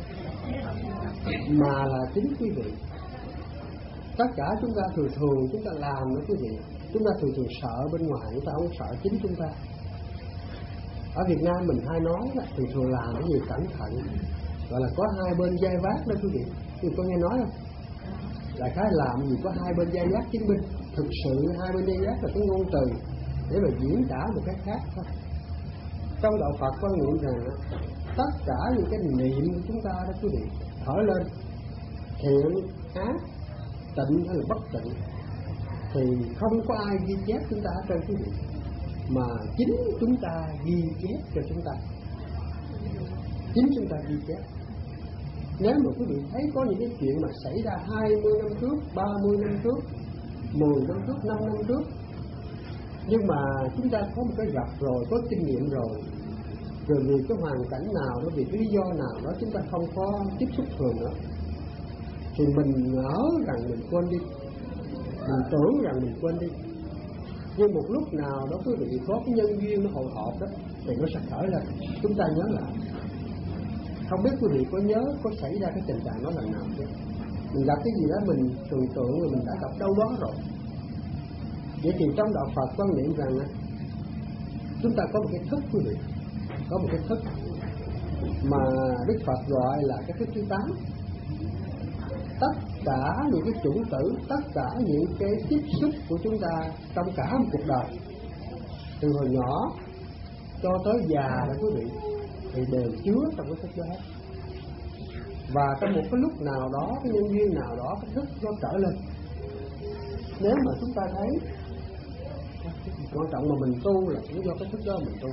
mà là chính quý vị. Tất cả chúng ta thường chúng ta làm đó quý vị, chúng ta thường sợ bên ngoài, chúng ta không sợ chính chúng ta. Ở Việt Nam mình hay nói là thường làm cái gì cẩn thận, gọi là có hai bên vai vác đó quý vị. Quý vị có nghe nói không? Đại khái làm gì có hai bên vai vác chiến binh. Thực sự hai bên vai vác là cái ngôn từ để mà diễn tả một cái khác thôi. Trong đạo Phật quan niệm rằng tất cả những cái niệm của chúng ta đó quý vị, thở lên thiện ác, tịnh hay là bất tịnh, thì không có ai ghi chép chúng ta ở trên quý vị, mà chính chúng ta ghi chép cho chúng ta. Chính chúng ta ghi chép. Nếu mà quý vị thấy có những cái chuyện mà xảy ra 20 năm trước, 30 năm trước, 10 năm trước, 5 năm trước, nhưng mà chúng ta có một cái gặp rồi, có kinh nghiệm rồi vì cái hoàn cảnh nào đó, vì cái lý do nào đó chúng ta không có tiếp xúc thường nữa, thì mình ngỡ rằng mình quên đi, mình tưởng rằng mình quên đi. Nhưng một lúc nào đó quý vị có cái nhân duyên nó hội họp đó, thì nó sẽ khởi lên, chúng ta nhớ lại. Không biết quý vị có nhớ có xảy ra cái tình trạng đó lần nào chưa? Mình gặp cái gì đó mình tưởng tượng rồi mình đã gặp đâu đó rồi. Vậy thì trong đạo Phật quan niệm rằng chúng ta có một cái thức quý vị, có một cái thức mà Đức Phật gọi là cái thức thứ 8. Tất cả những cái chủng tử, tất cả những cái tiếp xúc của chúng ta trong cả một cuộc đời, từ hồi nhỏ cho tới già đó quý vị, thì đều chứa trong cái thức đó hết. Và trong một cái lúc nào đó, cái nhân duyên nào đó, cái thức nó trở lên. Nếu mà chúng ta thấy quan trọng mà mình tu là cũng do cái thức đó mình tu.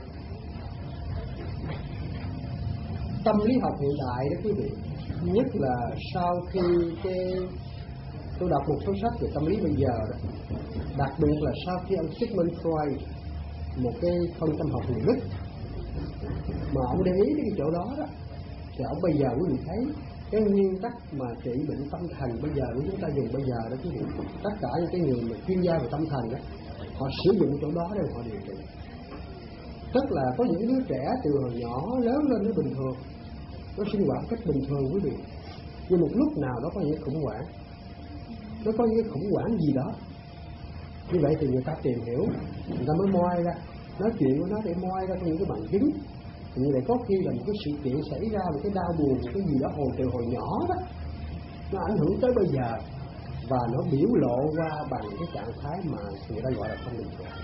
Tâm lý học hiện đại đó quý vị, nhất là sau khi tôi đọc một số sách về tâm lý bây giờ đó, đặc biệt là sau khi ông Sigmund Freud, một cái phân tâm học người Đức, mà ông để ý cái chỗ đó đó, thì ông bây giờ quý vị thấy cái nguyên tắc mà trị bệnh tâm thần bây giờ của chúng ta dùng bây giờ đó quý vị, tất cả những cái người mà chuyên gia về tâm thần đó, họ sử dụng chỗ đó để họ điều trị. Tức là có những đứa trẻ từ hồi nhỏ lớn lên nó bình thường, nó sinh hoạt cách bình thường quý vị, nhưng một lúc nào đó có những khủng hoảng, nó có những khủng hoảng gì đó. Như vậy thì người ta tìm hiểu, người ta mới moi ra, nói chuyện với nó để moi ra những cái bằng chứng. Thì như vậy có khi là một cái sự kiện xảy ra, một cái đau buồn, một cái gì đó từ hồi nhỏ đó, nó ảnh hưởng tới bây giờ và nó biểu lộ qua bằng cái trạng thái mà người ta gọi là không bình thường.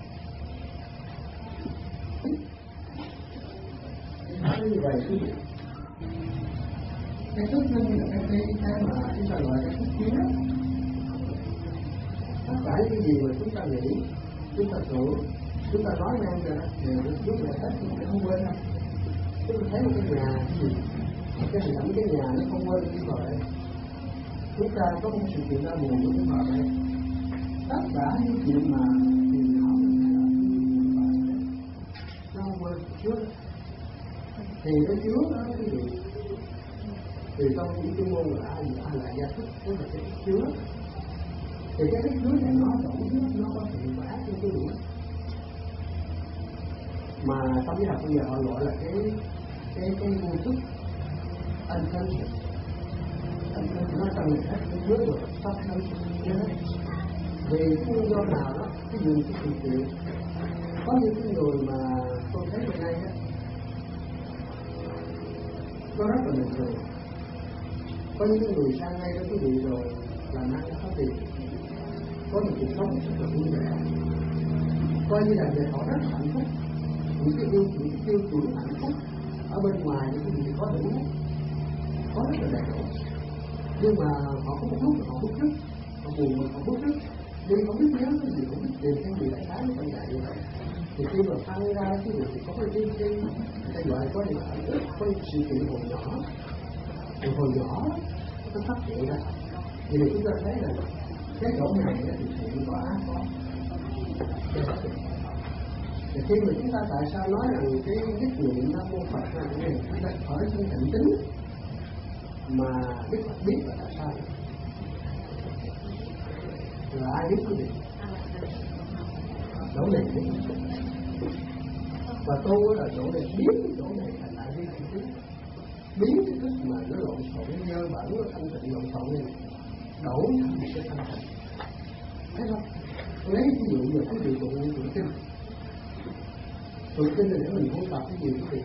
Như vậy cái thức nhân là cái mà chúng ta gọi là cái thức kiến. Tất cả cái gì mà chúng ta nghĩ, chúng ta tưởng, chúng ta nói ngang ra đều lúc này hết, chúng ta không quên đâu. Chúng ta thấy một cái nhà gì, cái hình ảnh cái nhà nó không quên đi vào đây. Chúng ta có một sự kiện đau buồn của chúng vào đây. Tất cả những chuyện mà tiền nhỏ nó không quên trước. Thì cái chứa đó cái gì? Thì trong những chuyên môn là ai là gia thức, tức là cái chứa. Thì cái chứa này nó tổng chứa, nó có hiệu quả trong cái điểm. Mà trong cái học bây giờ họ gọi là cái vô thức unconscious. Nó trong hết cái chứa được subconscious. Vì cái nguyên do nào đó, cái gì cái sự kiện. Có những cái người mà tôi thấy hiện nay á, nó rất là bình thường. Có những người sang ngay đó quý vị rồi làm ăn có tiền, có một cuộc sống rất là vui vẻ, coi như là về họ rất hạnh phúc. Những cái tiêu chuẩn hạnh phúc ở bên ngoài những cái gì có đủ, có rất là đầy đủ. Nhưng mà họ có một lúc họ bức rứt, họ buồn, họ bức rứt, đi không biết nhớ cái gì, không biết tìm cái gì đại khái nó quay lại như vậy. Thì khi mà phân ra cái việc thì có cái gọi có những hạnh phúc, có những sự kiện hồi nhỏ. Hồi nhỏ nó phát hiện ra, vì chúng ta thấy là cái chỗ này thì thiện có ác có. Thì khi mà chúng ta tại sao nói rằng cái nhất niệm Nam Mô Phật này chúng ta khởi sinh thành tính mà Đức Phật biết là tại sao? Là ai biết quý vị? Chỗ này biết. Và tu là chỗ này biết cái chỗ này thành đại bi thành tính. Biến cái thức mà nó lộn xộn, nó dơ bẩn, nó thanh tịnh lộn xộn này đổi thành một cái thanh tịnh. Thấy không? Lấy ví dụ như cái gì tụng kinh. Tụng kinh là để mình không tập cái gì quý vị.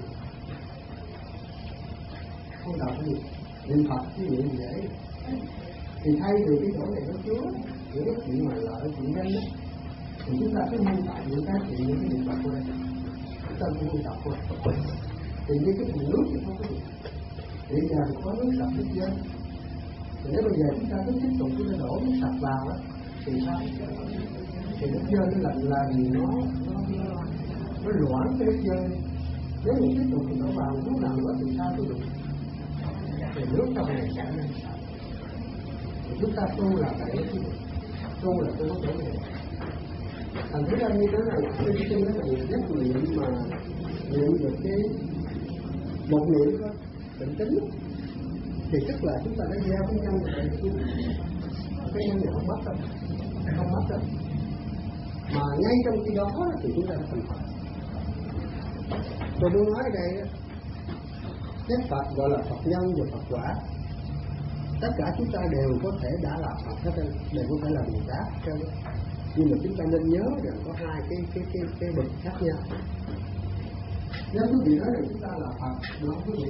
Không tập cái gì. Niệm Phật cái gì dễ. Thì thay vì cái chỗ này nó chứa những cái chuyện mà lợi, chuyện danh đó, thì chúng ta cứ mong tập những cái chuyện, những cái niệm Phật của đây. Chúng ta cũng tập thôi. Thì như cái thùng nước thì không có gì. Bây giờ có nước sạch nước dơ. Thì nếu bây giờ chúng ta cứ tiếp tục chúng ta đổ nước sạch vào á, thì sao? Thì nước dơ nó là gì nó loãng cái nước dơ. Nếu mình tiếp tục thì nó vào lúc nào nữa thì sao tôi được? Thì nước trong này sẽ nên sạch. Thì chúng ta tu là vậy chứ. Tu là tu có chỗ này. Thành thứ ra như thế này, trên đó là nhất niệm mà niệm được cái một niệm thôi, định tính thì tức là chúng ta đã gieo cái nhân này cái nhân này không mất đâu, không mất đâu. Mà ngay trong khi đó thì chúng ta đã thành Phật. Tôi muốn nói ở đây cái Phật gọi là Phật nhân và Phật quả. Tất cả chúng ta đều có thể đã là Phật hết, đều có thể là Bồ Tát. Nhưng mà chúng ta nên nhớ rằng có hai cái bậc khác nhau. Nếu quý vị nói rằng chúng ta là Phật, nó quý vị.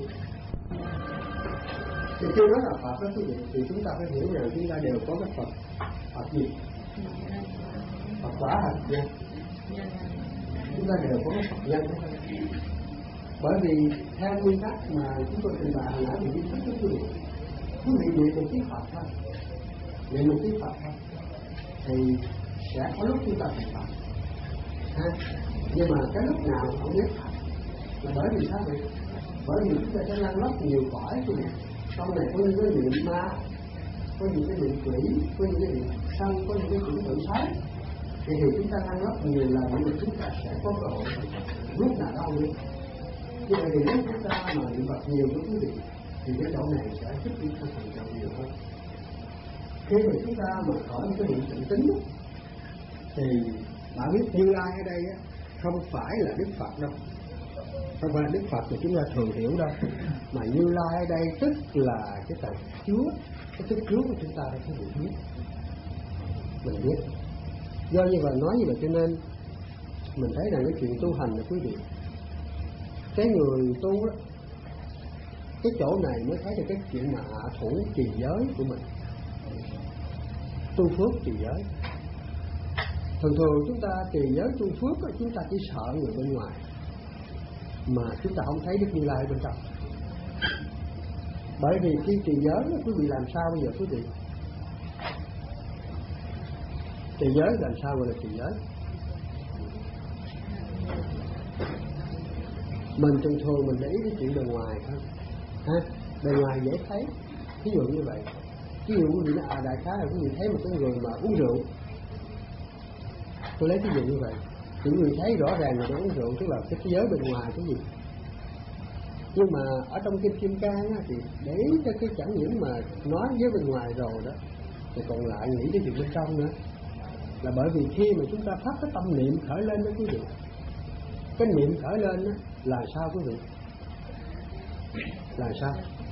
Thì khi nói là Phật đó quý vị, thì chúng ta phải hiểu rằng chúng ta đều có cái Phật gì? Phật quả hạnh nhân. Chúng ta đều có cái Phật nhân hết. Bởi vì theo nguyên tắc mà chúng tôi trình bày hồi nãy thì biết tất quý vị. Quý vị niệm một cái Phật thôi, niệm một cái Phật thôi, thì sẽ có lúc chúng ta thành Phật. Nhưng mà cái lúc nào không biết thật là bởi vì sao vậy? Bởi vì chúng ta sẽ lăn lóc nhiều cõi của mình. Trong này có những cái niệm ma, có những cái niệm quỷ, có những cái niệm sân, có những cái tưởng tượng xấu. Thì chúng ta lăn lóc nhiều lần nhưng mà chúng ta sẽ có cơ hội lúc nào đâu nữa. Nhưng mà nếu chúng ta mà niệm Phật nhiều với quý vị thì cái chỗ này sẽ giúp chúng ta thành tựu nhiều hơn. Khi mà chúng ta mà khỏi cái niệm tịnh tính thì bạn biết Như Lai ở đây á, không phải là Đức Phật đâu, không phải là Đức Phật mà chúng ta thường hiểu đâu, mà Như Lai ở đây tức là cái tạng Chúa, cái thức Chúa của chúng ta đã có được biết, mình biết. Do như vậy nói như vậy cho nên mình thấy rằng cái chuyện tu hành là quý vị, cái người tu đó, cái chỗ này mới thấy được cái chuyện mà hạ thủ trì giới của mình, tu phước trì giới. Thường thường chúng ta trì giới tu phước đó, chúng ta chỉ sợ người bên ngoài mà chúng ta không thấy Đức Như Lai bên trong. Bởi vì khi trì giới đó, quý vị làm sao bây giờ quý vị? Trì giới làm sao gọi là trì giới? Mình thường mình để ý cái chuyện bề ngoài thôi, ha, bề ngoài dễ thấy. Ví dụ như vậy, ví dụ quý vị nói đại khái là quý vị thấy một cái người mà uống rượu, tôi lấy ví dụ như vậy, thì quý vị thấy rõ ràng là nó uống rượu, tức là cái giới bên ngoài cái gì. Nhưng mà ở trong Kim Cang á, thì để ý cho cái chẳng những mà nói với bên ngoài rồi đó, thì còn lại nghĩ đến chuyện bên trong nữa. Là bởi vì khi mà chúng ta phát cái tâm niệm khởi lên đó quý vị, cái niệm khởi lên đó, là sao quý vị? Là sao?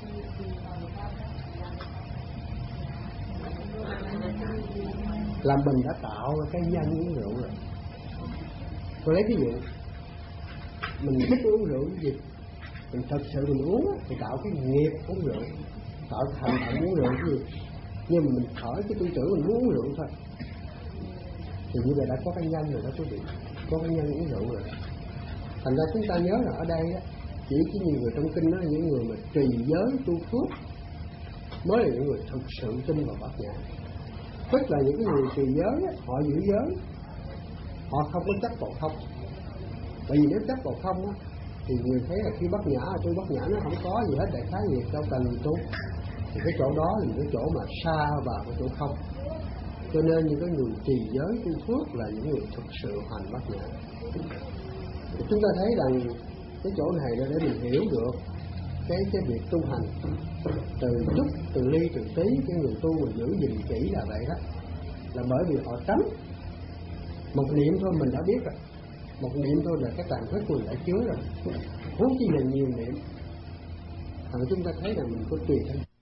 Là mình đã tạo ra cái nhân uống rượu rồi. Tôi lấy ví dụ, mình thích uống rượu cái gì? Mình thật sự mình uống thì tạo cái nghiệp uống rượu, tạo thành tựu uống rượu cái gì? Nhưng mà mình khởi cái tư tưởng mình muốn uống rượu thôi, thì như vậy đã có cái nhân rồi đó quý vị, có cái nhân uống rượu rồi. Thành ra chúng ta nhớ là ở đây á, chỉ cái nhiều người trong kinh đó là những người mà trì giới tu phước mới là những người thực sự tin vào Bát Nhã. Tức là những cái người trì giới á, họ giữ giới, họ không có chấp vào không. Bởi vì nếu chấp vào không á, thì người thấy là khi Bát Nhã tu Bát Nhã nó không có gì hết, đại khái gì đâu cần gì tu, thì cái chỗ đó là cái chỗ mà xa vào cái chỗ không. Cho nên những cái người trì giới tu phước là những người thực sự hành Bát Nhã. Chúng ta thấy rằng cái chỗ này là để mình hiểu được cái việc tu hành từ chút, từ ly, từ tí. Cái người tu mà giữ gìn kỹ là vậy đó, là bởi vì họ tránh một niệm thôi mình đã biết rồi, một niệm thôi là cái tàn thức của mình đã chứa rồi, huống chi là nhiều niệm. Chúng ta thấy rằng mình có tùy thân.